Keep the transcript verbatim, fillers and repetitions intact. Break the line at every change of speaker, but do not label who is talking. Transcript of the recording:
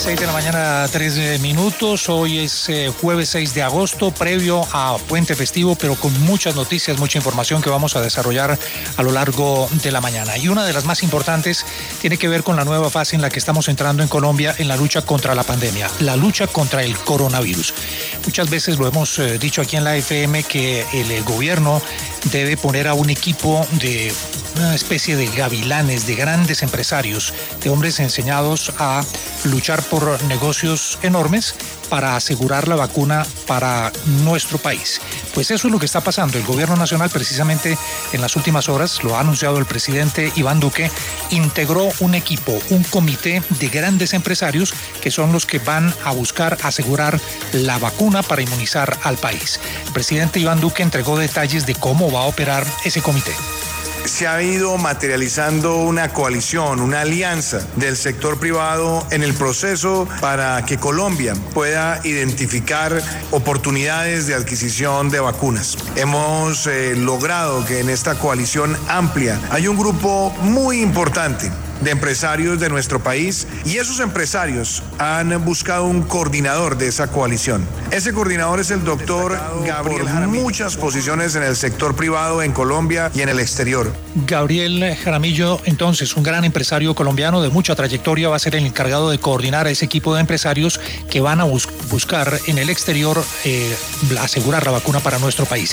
seis de la mañana, tres minutos. Hoy es eh, jueves seis de agosto, previo a Puente Festivo, pero con muchas noticias, mucha información que vamos a desarrollar a lo largo de la mañana. Y una de las más importantes tiene que ver con la nueva fase en la que estamos entrando en Colombia en la lucha contra la pandemia, la lucha contra el coronavirus. Muchas veces lo hemos eh, dicho aquí en la F M que el, el gobierno debe poner a un equipo de una especie de gavilanes, de grandes empresarios, de hombres enseñados a luchar por negocios enormes para asegurar la vacuna para nuestro país. Pues eso es lo que está pasando. El gobierno nacional, precisamente en las últimas horas, lo ha anunciado el presidente Iván Duque, integró un equipo, un comité de grandes empresarios que son los que van a buscar asegurar la vacuna para inmunizar al país. El presidente Iván Duque entregó detalles de cómo va a operar ese comité.
Se ha ido materializando una coalición, una alianza del sector privado en el proceso para que Colombia pueda identificar oportunidades de adquisición de vacunas. Hemos eh, logrado que en esta coalición amplia hay un grupo muy importante de empresarios de nuestro país y esos empresarios han buscado un coordinador de esa coalición. Ese coordinador es el doctor Gabriel Jaramillo. Muchas posiciones en el sector privado en Colombia y en el exterior.
Gabriel Jaramillo, entonces, un gran empresario colombiano de mucha trayectoria, va a ser el encargado de coordinar a ese equipo de empresarios que van a bus- buscar en el exterior eh, asegurar la vacuna para nuestro país.